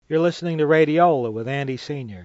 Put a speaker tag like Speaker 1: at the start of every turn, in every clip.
Speaker 1: You're listening to Radiola with Andy Sr.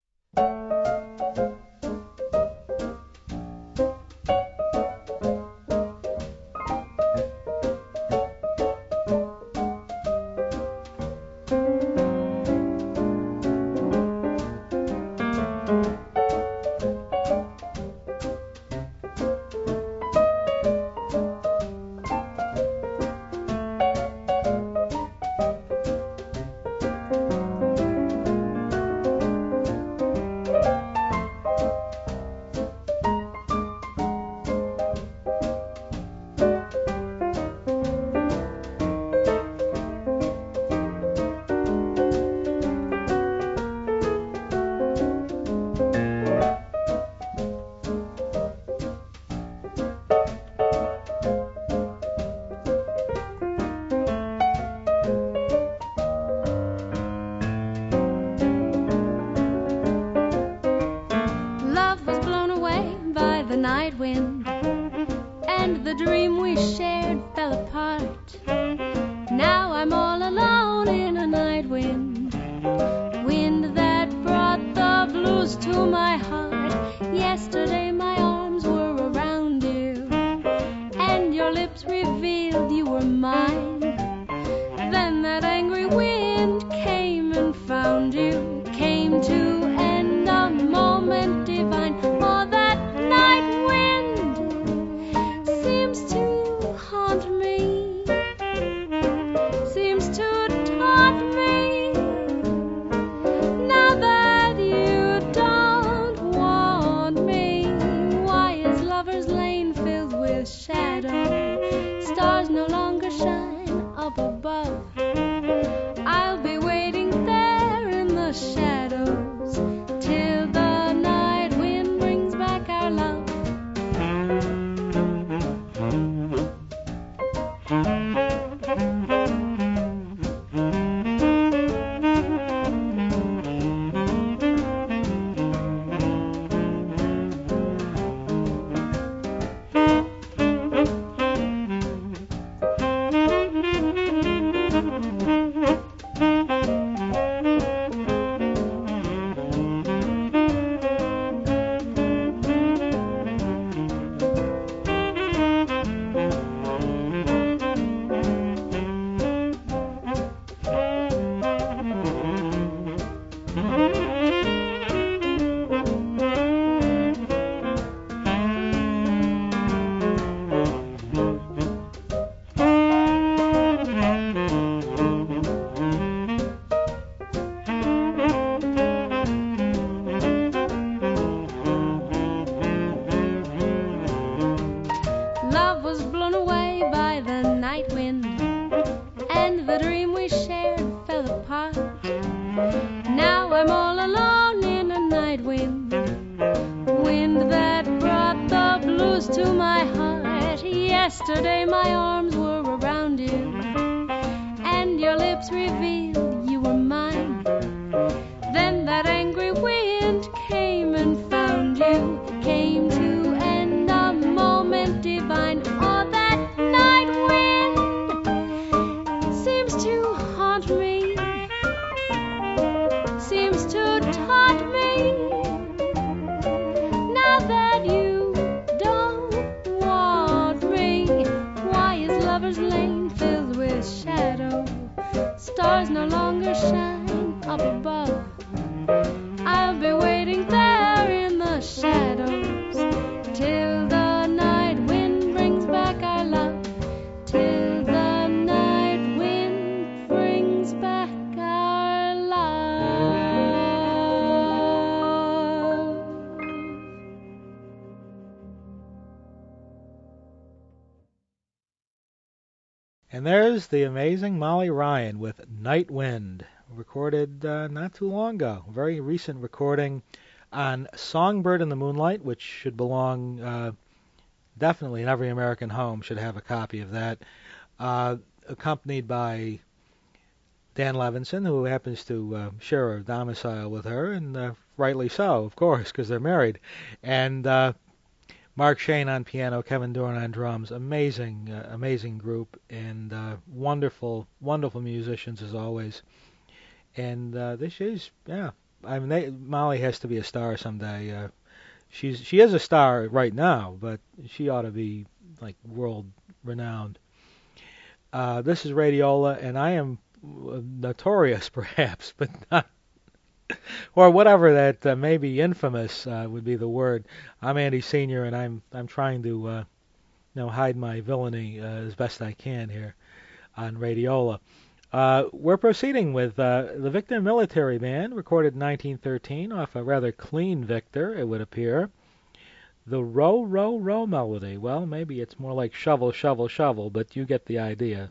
Speaker 1: And there's the amazing Molly Ryan with Night Wind, recorded not too long ago. A very recent recording on Songbird in the Moonlight, which should belong definitely in every American home, should have a copy of that, accompanied by Dan Levinson, who happens to share a domicile with her, and rightly so, of course, because they're married. And Mark Shane on piano, Kevin Dorn on drums. Amazing group, and wonderful musicians as always. And this is, yeah. I mean, Molly has to be a star someday. She is a star right now, but she ought to be like world renowned. This is Radiola, and I am notorious, perhaps, but not, or whatever that maybe infamous would be the word. I'm Andy Senior, and I'm trying to hide my villainy as best I can here on Radiola. We're proceeding with the Victor Military Band, recorded in 1913 off a rather clean Victor, it would appear. The Row, Row, Row melody. Well, maybe it's more like shovel, shovel, shovel, but you get the idea.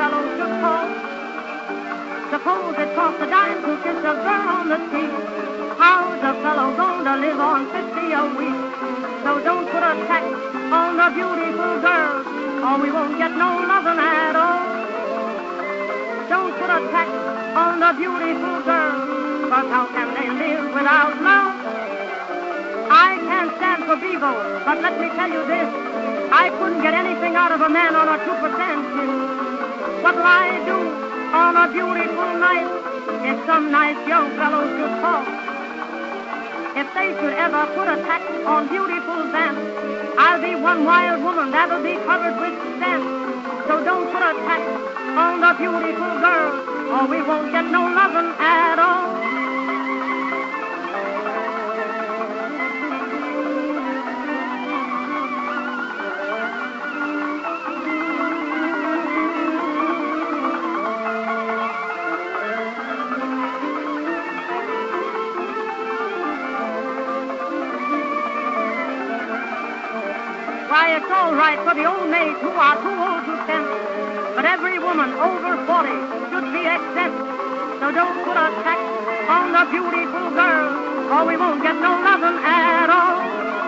Speaker 2: Suppose it cost a dime to kiss a girl on the street. How's a fellow going to live on 50 a week? So don't put a tax on the beautiful girls, or we won't get no loving at all. Don't put a tax on the beautiful girls, but how can they live without love? I can't stand for Bevo, but let me tell you this, I couldn't get anything out of a man on a 2% bill. What'll I do on a beautiful night if some nice young fellows should fall? If they should ever put a tax on beautiful dance, I'll be one wild woman that'll be covered with stamps. So don't put a tax on the beautiful girl, or we won't get no lovin' at all. Why, it's all right for the old maids who are too old to tempt, but every woman over 40 should be exempt. So don't put a tax on the beautiful girl, or we won't get no lovin' at all.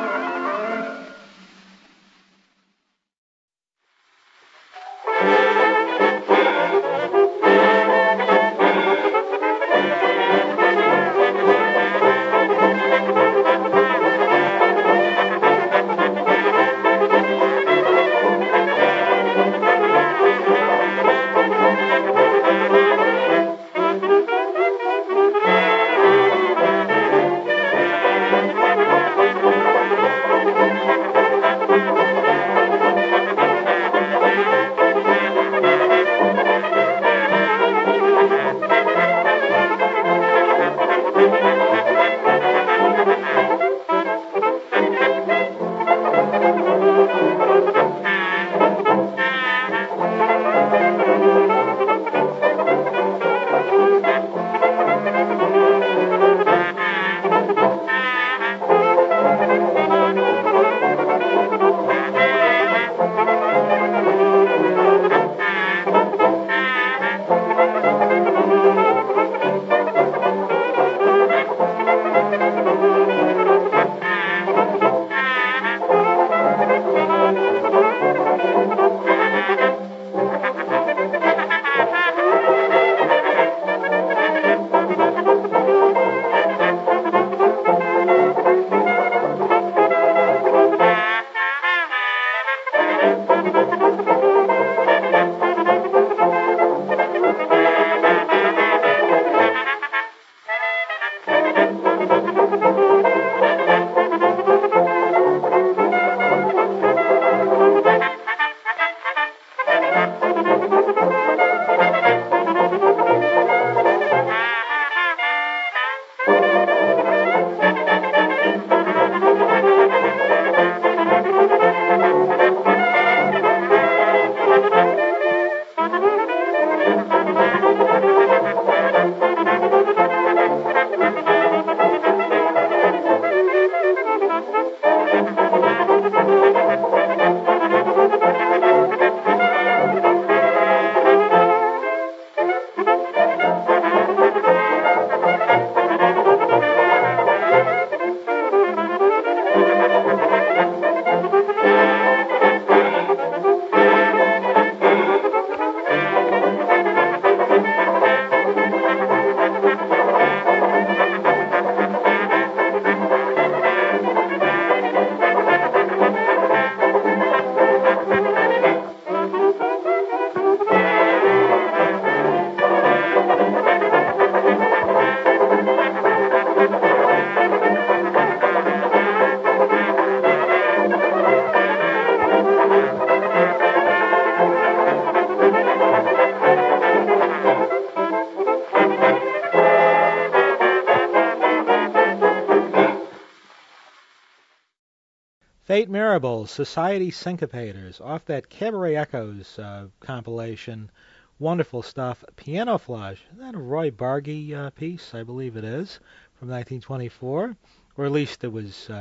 Speaker 1: Fate Mirable's Society Syncopators off that Cabaret Echoes compilation. Wonderful stuff. Piano Flush. Is that a Roy Bargy piece? I believe it is. From 1924. Or at least it was,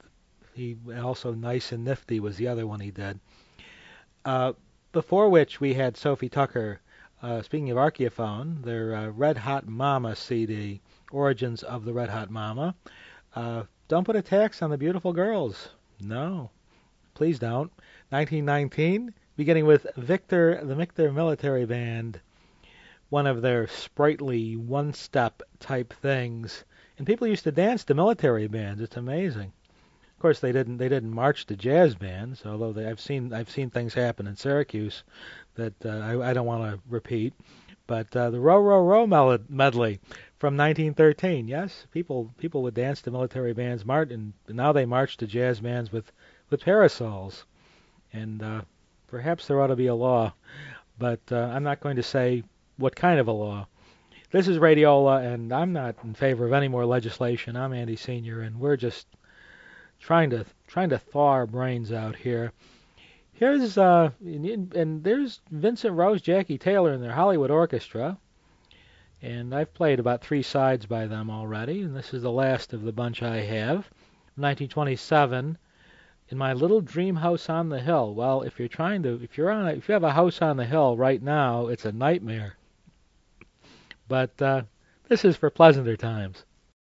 Speaker 1: he also Nice and Nifty was the other one he did. Before which we had Sophie Tucker speaking of Archaeophone, their Red Hot Mama CD, Origins of the Red Hot Mama. Don't put a tax on the beautiful girls. No, please don't. 1919, beginning with Victor, the Victor Military Band, one of their sprightly one-step type things. And people used to dance to military bands. It's amazing. Of course, they didn't march to jazz bands, although I've seen things happen in Syracuse that I don't want to repeat. But the Row Row Row medley from 1913. Yes, people would dance to military bands, and now they march to jazz bands with parasols. And perhaps there ought to be a law, but I'm not going to say what kind of a law. This is Radiola, and I'm not in favor of any more legislation. I'm Andy Senior, and we're just trying to thaw our brains out here. Here's and there's Vincent Rose, Jackie Taylor, and their Hollywood Orchestra, and I've played about 3 sides by them already, and this is the last of the bunch I have. 1927, In My Little Dream House on the Hill. Well, if you have a house on the hill right now, it's a nightmare. But this is for pleasanter times.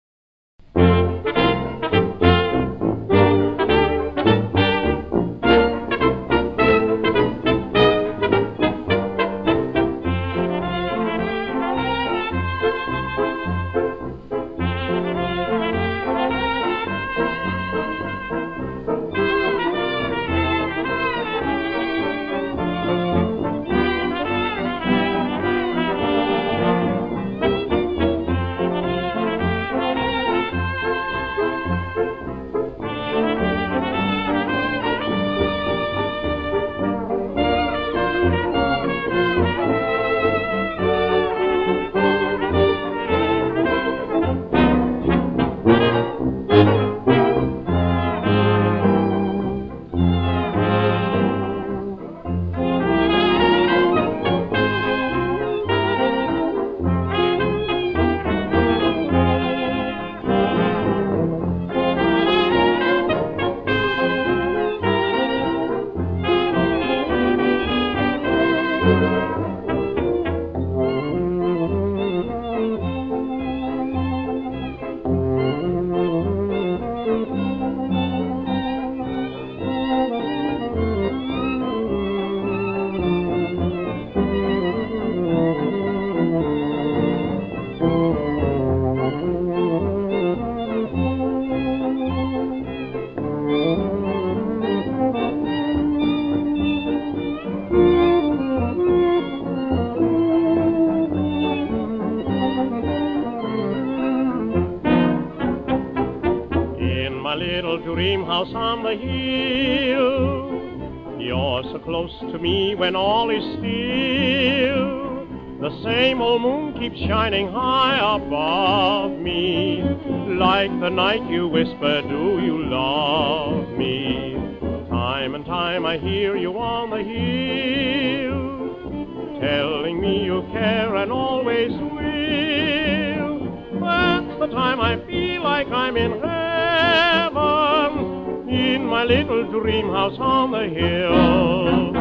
Speaker 3: House on the hill, you're so close to me when all is still. The same old moon keeps shining high above me. Like the night you whisper, do you love me? Time and time I hear you on the hill, telling me you care and always will. That's the time I feel like I'm in heaven, in my little dream house on the hill.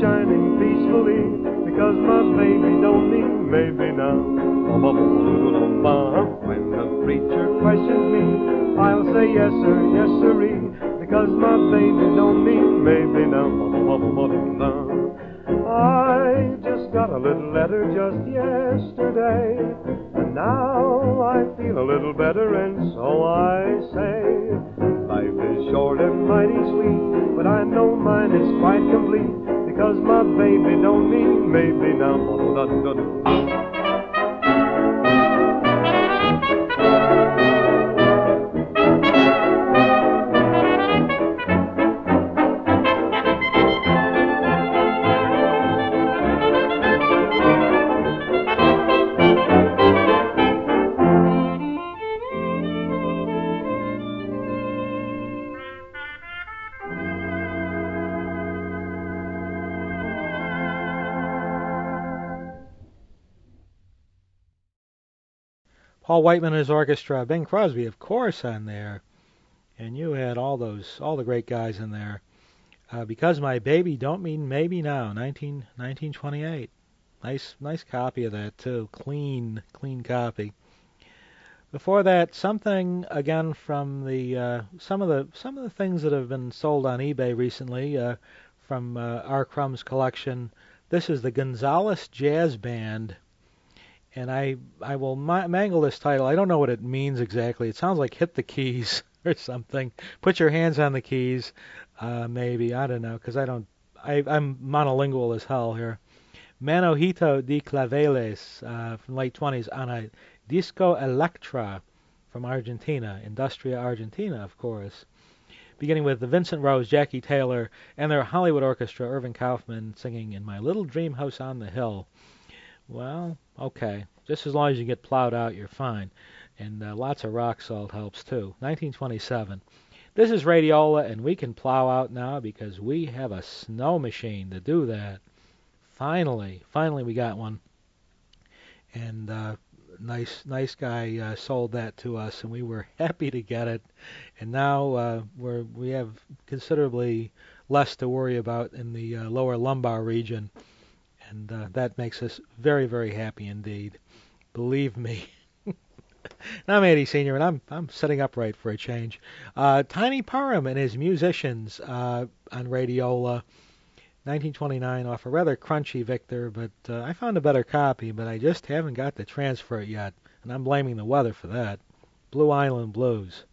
Speaker 4: shining peacefully, because my baby don't need maybe now. When the preacher questions me, I'll say yes sir, yes sirree, because my baby don't need maybe now. I just got a little letter just yesterday, and now I feel a little better, and so I say, life is short and mighty sweet, but I know mine is quite complete, because my baby don't need maybe now.
Speaker 1: Paul Whiteman and his orchestra, Bing Crosby, of course, on there, and you had all the great guys in there. Because My Baby Don't Mean Maybe Now, 1928. Nice copy of that too. Clean copy. Before that, something again from the some of the things that have been sold on eBay recently from R. Crumb's collection. This is the Gonzales Jazz Band, and I will mangle this title. I don't know what it means exactly. It sounds like hit the keys or something. Put your hands on the keys, maybe. I don't know, because I'm monolingual as hell here. Manojito de Claveles from late 20s on a Disco Electra from Argentina, Industria Argentina, of course. Beginning with the Vincent Rose, Jackie Taylor, and their Hollywood Orchestra, Irving Kaufman singing In My Little Dream House on the Hill. Well, okay. Just as long as you get plowed out, you're fine. And lots of rock salt helps too. 1927. This is Radiola, and we can plow out now because we have a snow machine to do that. Finally we got one. And nice guy sold that to us, and we were happy to get it. And now we have considerably less to worry about in the lower lumbar region. And that makes us very, very happy indeed. Believe me. I'm Andy Sr., and I'm sitting upright for a change. Tiny Parham and his musicians on Radiola, 1929, off a rather crunchy Victor, but I found a better copy, but I just haven't got to transfer it yet, and I'm blaming the weather for that. Blue Island Blues.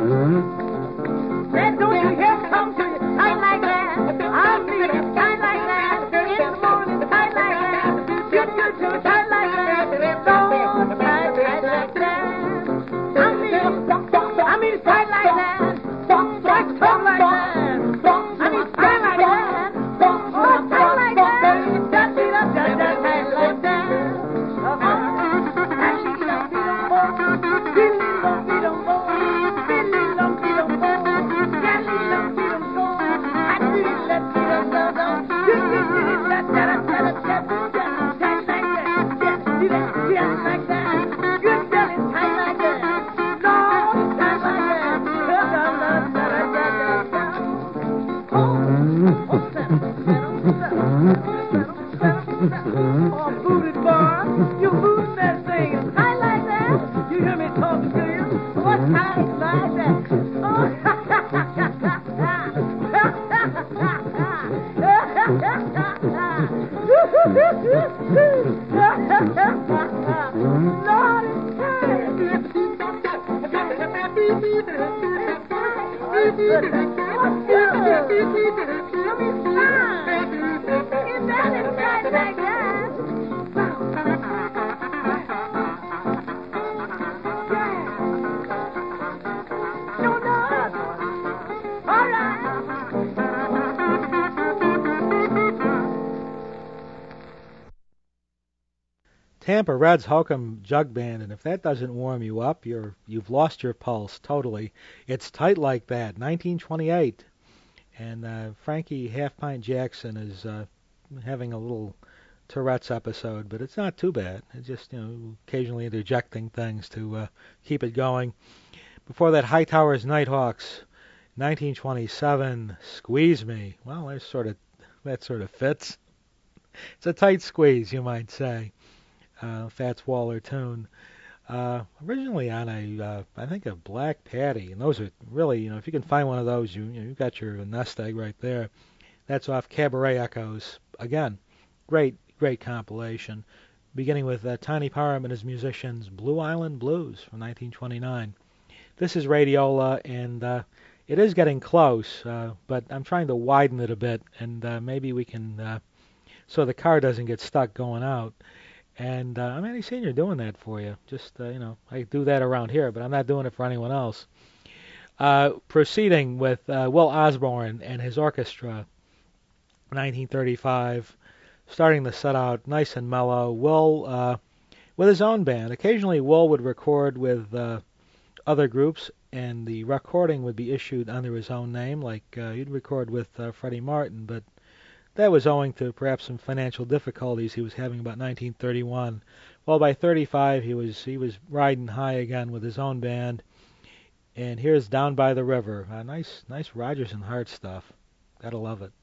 Speaker 2: Then don't you hear him come to you tight like that? I'll feel it tight like that. In the morning, tight like that. Get you to tight like that. Don't tight like that. I mean tight like that. Like tongue like that. I mean tight like that. Oh, tight like that. Just tight like that. Oh, booted boy, you booted that thing. I like that. You hear me talking to you? What tight like that?
Speaker 1: Tampa Red's Hokum Jug Band, and if that doesn't warm you up, you've lost your pulse totally. It's Tight Like That, 1928, and Frankie Half Pint Jackson is having a little Tourette's episode, but it's not too bad. It's just occasionally interjecting things to keep it going. Before that, Hightower's Nighthawks, 1927, Squeeze Me. Well, that sort of fits. It's a tight squeeze, you might say. Fats Waller tune. Originally on I think a black patty, and those are really, if you can find one of those, you've got your nest egg right there. That's off Cabaret Echoes. Again, great compilation, beginning with Tiny Parham and his musicians, Blue Island Blues from 1929. This is Radiola, and it is getting close, but I'm trying to widen it a bit, and maybe we can, so the car doesn't get stuck going out. And I'm Eddie Sr. doing that for you. Just, I do that around here, but I'm not doing it for anyone else. Proceeding with Will Osborne and his orchestra, 1935. Starting the set out nice and mellow. Will, with his own band. Occasionally Will would record with other groups, and the recording would be issued under his own name, like he'd record with Freddie Martin, but that was owing to perhaps some financial difficulties he was having about 1931. Well, by 35, he was riding high again with his own band. And here's Down by the River. Nice Rodgers and Hart stuff. Gotta love it.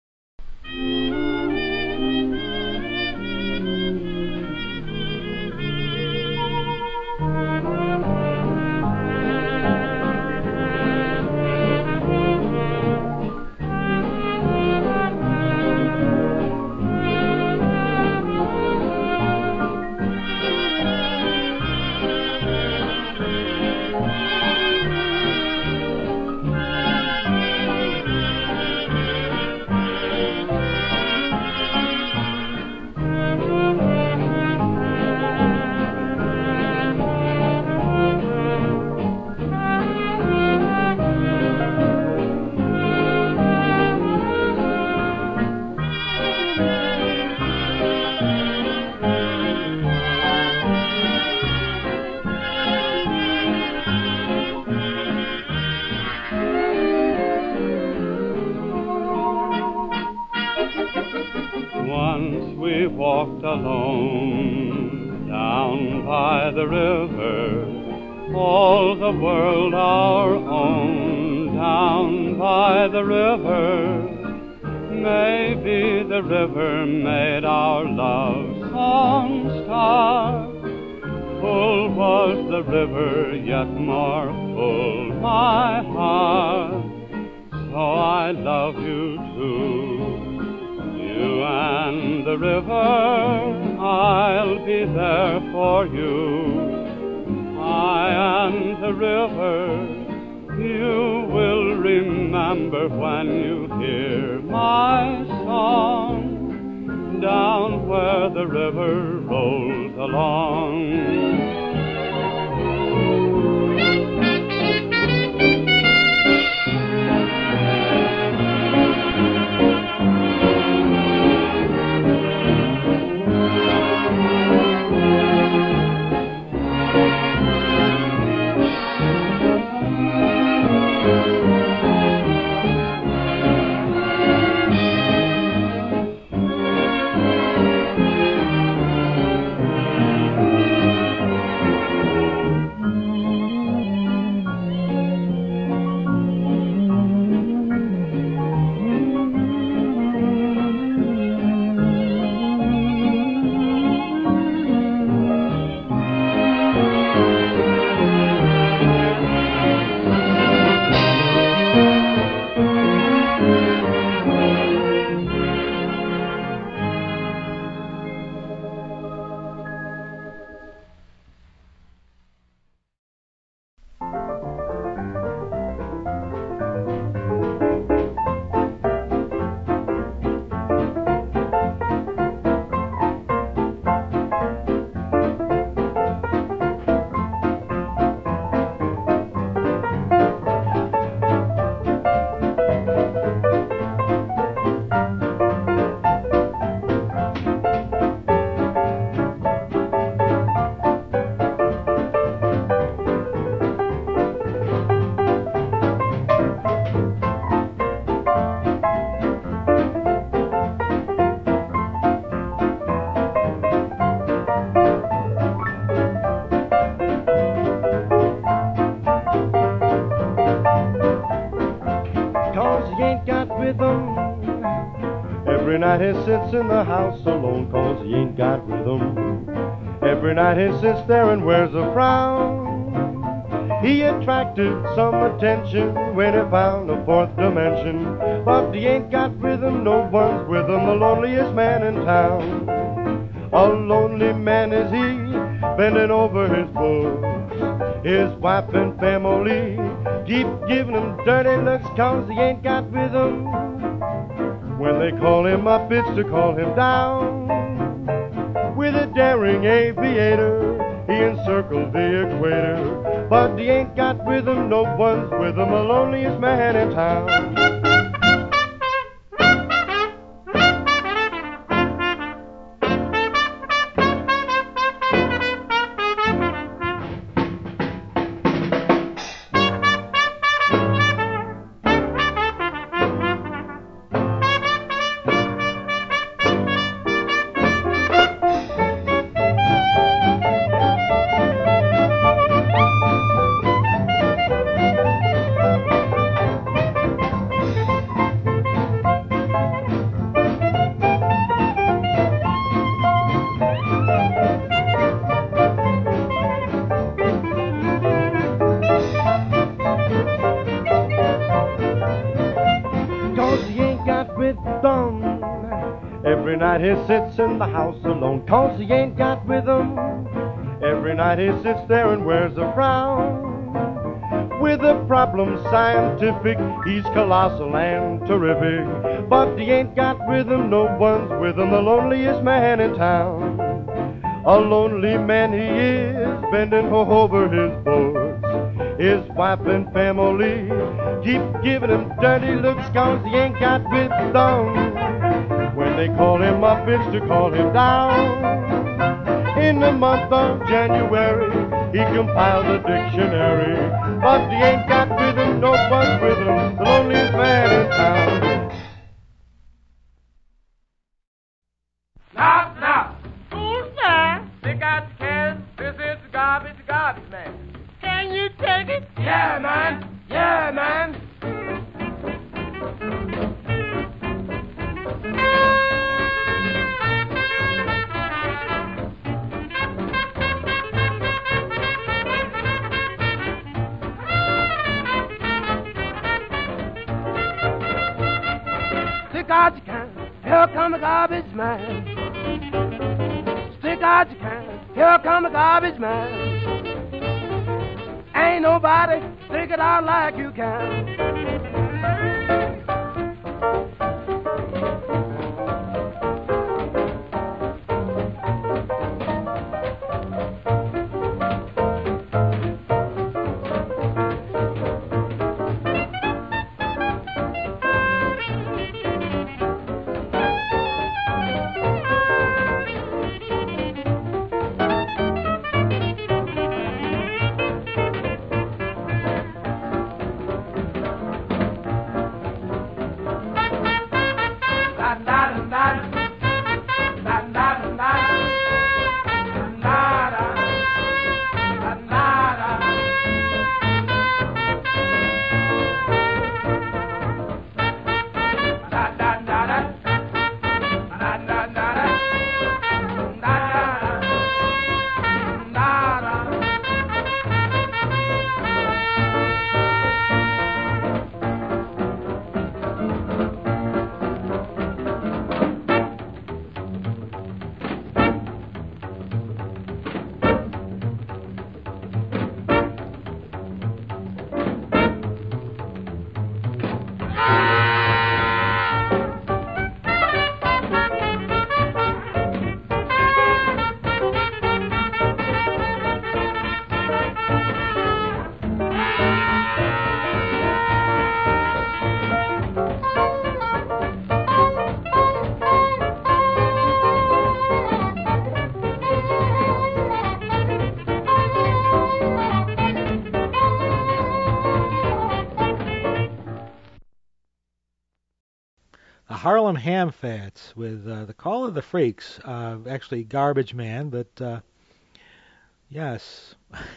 Speaker 5: Once we walked alone down by the river, all the world our own, down by the river. Maybe the river made our love song start. Full was the river, yet more full my heart. So I love you too. You and the river, I'll be there for you. I and the river, You will remember when you hear my song down where the river rolls along.
Speaker 4: Every night he sits in the house alone, 'cause he ain't got rhythm. Every night he sits there and wears a frown. He attracted some attention when he found a fourth dimension, but he ain't got rhythm, no one's with him, the loneliest man in town. A lonely man is he, bending over his books. His wife and family keep giving him dirty looks, 'cause he ain't got rhythm. When they call him up, it's to call him down. With a daring aviator, he encircled the equator, but he ain't got rhythm, no one's with him, the loneliest man in town. Every night he sits in the house alone, 'cause he ain't got rhythm. Every night he sits there and wears a frown. With a problem scientific, he's colossal and terrific, but he ain't got rhythm, no one's with him, the loneliest man in town. A lonely man he is, bending over his books. His wife and family keep giving him dirty looks, 'cause he ain't got rhythm. When they call him up, it's to call him down. In the month of January, he compiled a dictionary, but he ain't got rhythm, no one's with him, the loneliest man in town.
Speaker 6: Knock, knock. Who's there? Pick out the can. This is the garbage man. Can you take it? Yeah, man. Yeah, man. Stick out your can. Here come the garbage man. Stick out your can. Here come the garbage man. Ain't nobody stick it out like you can.
Speaker 1: Harlem Ham Fats with the Call of the Freaks. Actually, Garbage Man, but yes.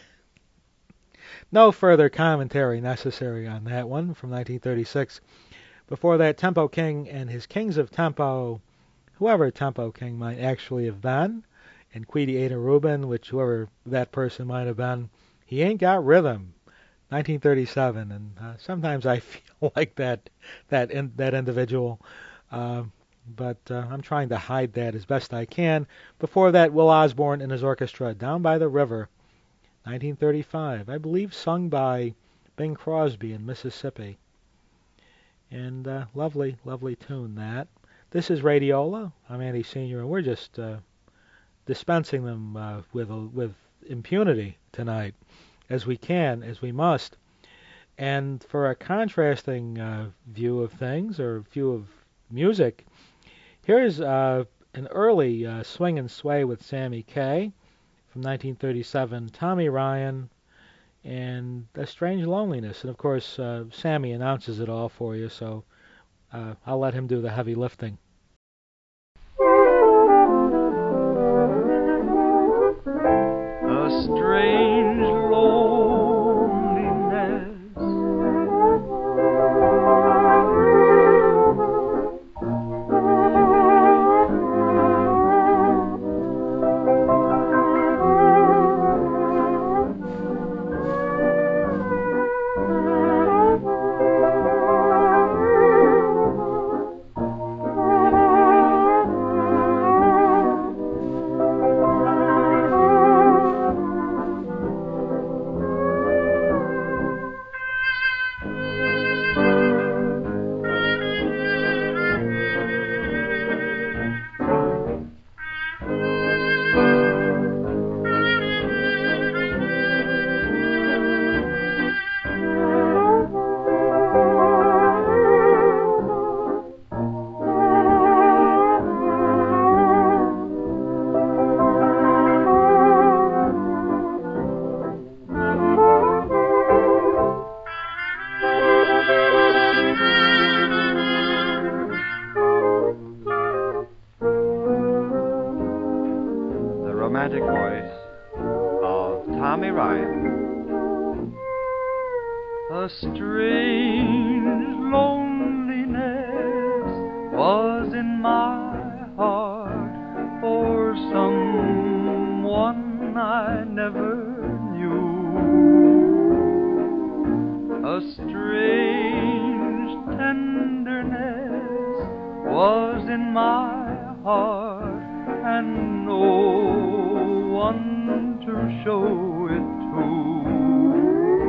Speaker 1: No further commentary necessary on that one from 1936. Before that, Tempo King and his Kings of Tempo, whoever Tempo King might actually have been, and Queedy Ada Rubin, which whoever that person might have been, he ain't got rhythm. 1937, and sometimes I feel like that individual. But I'm trying to hide that as best I can. Before that, Will Osborne and his orchestra, Down by the River, 1935. I believe sung by Bing Crosby in Mississippi. And lovely, lovely tune that. This is Radiola. I'm Andy Sr., and we're just dispensing them with impunity tonight, as we can, as we must. And for a contrasting view of things, or view of music, here's an early swing and sway with Sammy Kaye from 1937, Tommy Ryan, and A Strange Loneliness. And of course, Sammy announces it all for you, so I'll let him do the heavy lifting.
Speaker 5: A strange loneliness A strange loneliness was in my heart for someone I never knew. A strange tenderness was in my heart, and no one to show it to.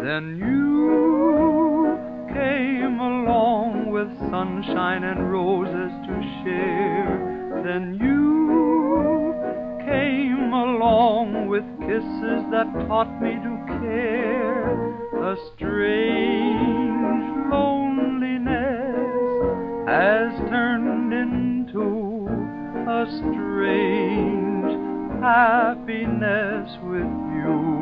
Speaker 5: Then you came along with sunshine and roses to share. Then you came along with kisses that taught me to care. A strange loneliness has turned into a strange happiness with you.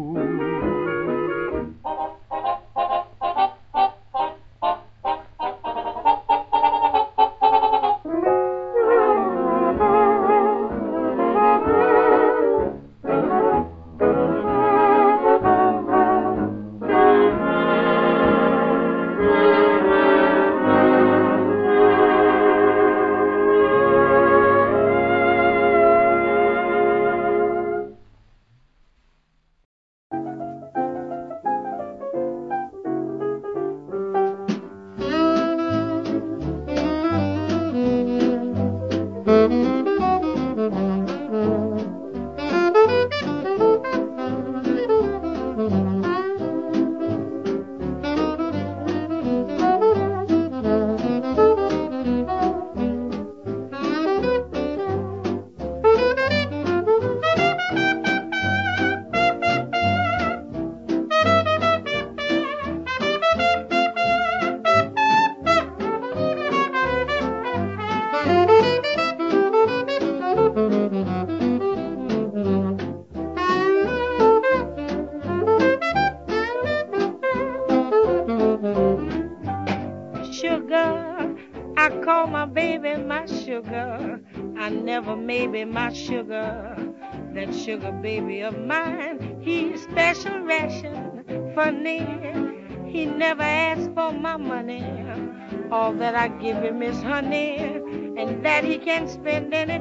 Speaker 2: My sugar, that sugar baby of mine, he's special ration for me. He never asks for my money. All that I give him is honey, and that he can spend any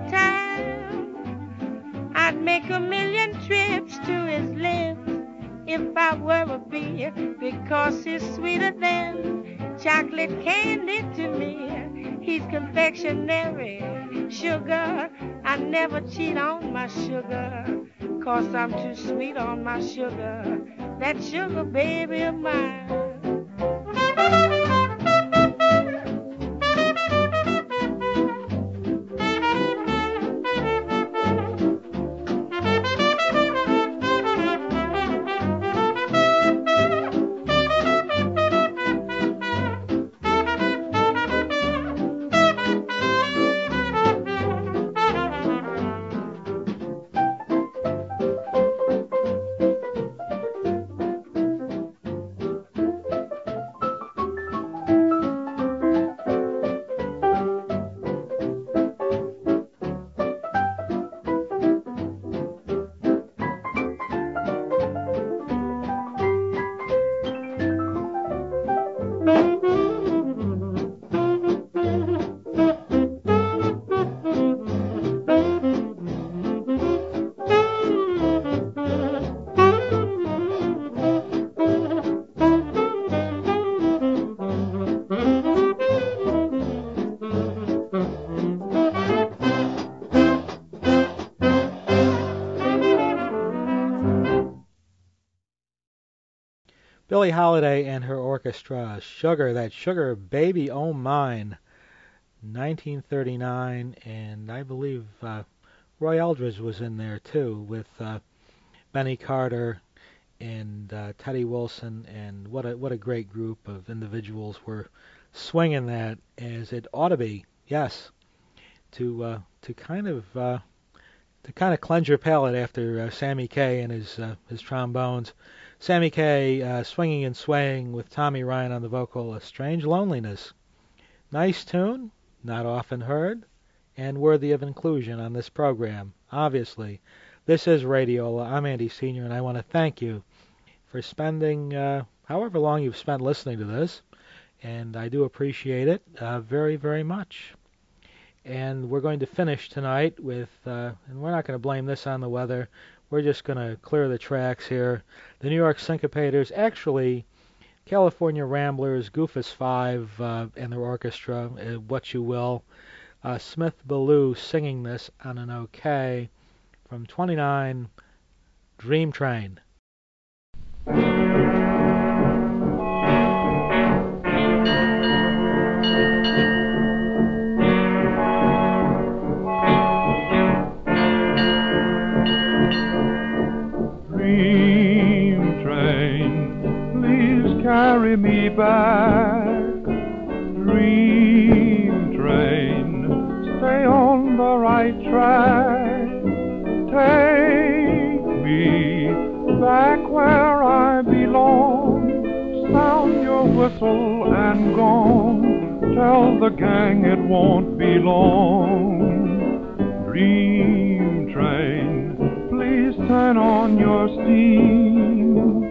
Speaker 2: time. I'd make a million trips to his lips if I were a bee, because he's sweeter than chocolate candy to me. He's confectionery sugar. I never cheat on my sugar, 'cause I'm too sweet on my sugar, that sugar baby of mine.
Speaker 1: Billie Holiday and her orchestra, Sugar, that sugar baby oh mine, 1939, and I believe Roy Eldridge was in there too, with Benny Carter and Teddy Wilson, and what a great group of individuals were swinging that as it ought to be. Yes, to kind of cleanse your palate after Sammy Kaye and his trombones. Sammy Kaye swinging and swaying with Tommy Ryan on the vocal, A Strange Loneliness. Nice tune, not often heard, and worthy of inclusion on this program. Obviously, this is Radiola. I'm Andy Sr., and I want to thank you for spending however long you've spent listening to this, and I do appreciate it very, very much. And we're going to finish tonight with, and we're not going to blame this on the weather, we're just going to clear the tracks here. The New York Syncopators, actually California Ramblers, Goofus 5 and their orchestra, What You Will. Smith Ballou singing this on an OK from 29, Dream Train.
Speaker 5: carry me back. Dream train, stay on the right track. Take me back where I belong. Sound your whistle and gong. Tell the gang it won't be long. Dream train, please turn on your steam.